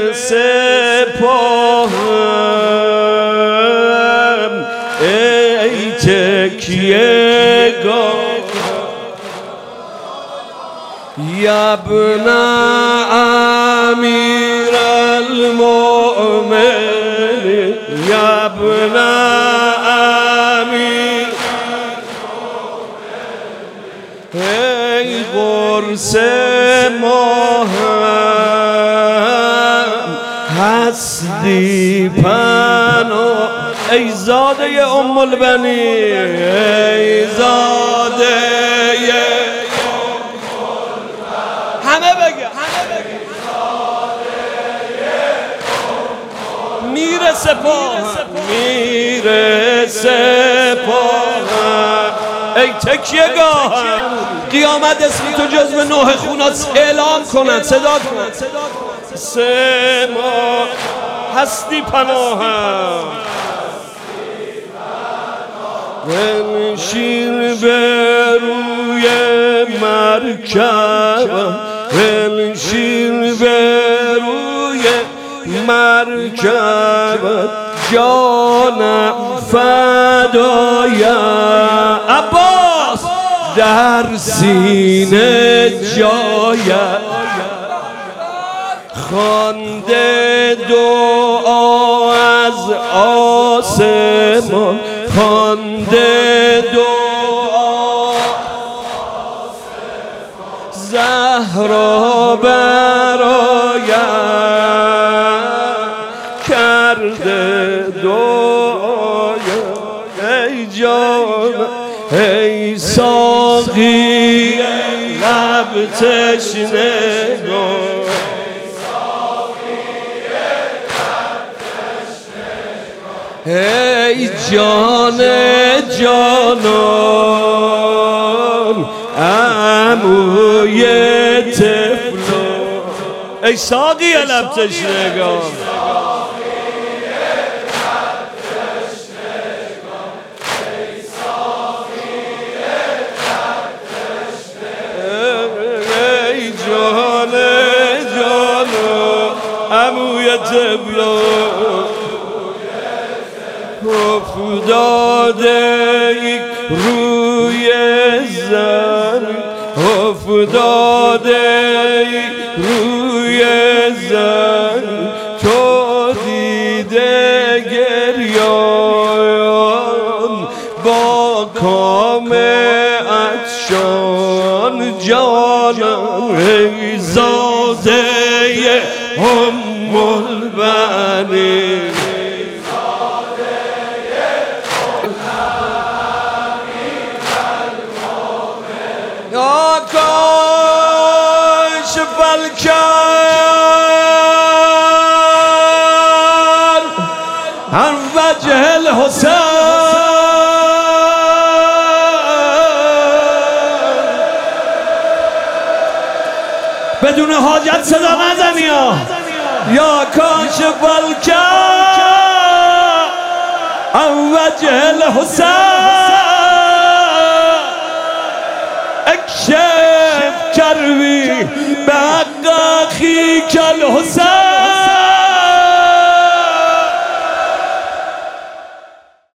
سپاهم ای تکیه گاه یبن امیر المؤمنین یبن امیر ای قرص ماهم هستی پناه ای زاده ام البنین ای زاده همه بگه میره سپاهم ای تکیه گاه قیامت اسمی تو جزو نوح خونات اعلام کنند صدا کنند سما هستی پناهم بنشین به روی مرکبم بنشین به روی مرکبت جانم فدای عباس در سینه جایت خوانده دعا از آسمان خوانده دعا زهرا برایم کرده دعای ای جان ای ساقی لب تشنگان ای جان جانان عموی طفلان ای ساقی لب تشنگان ای جان جانان عموی طفلان افتاده روی زمین افتاده روی زمین تو دیده گریان با کام عطشان جانم ای زاده ام البنین یا کاشف الکرب عن وجه الحسین بدون حاجت صدا نزنی یا کاشف الکرب عن وجه الحسین اکشف کروی به حق اخیک الحسین